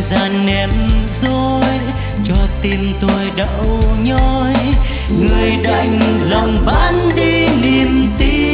gian em dối cho tim tôi đau nhói, người đành lòng bán đi niềm tin.